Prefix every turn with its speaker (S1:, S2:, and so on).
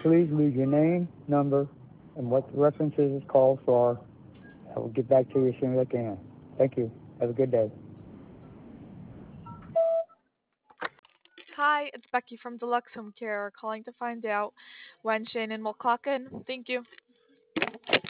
S1: please leave your name, number, and what the references is called for. I will get back to you as soon as I can. Thank you. Have a good day.
S2: Hi, it's Becky from Deluxe Home Care calling to find out when Shannon will clock in. Thank you.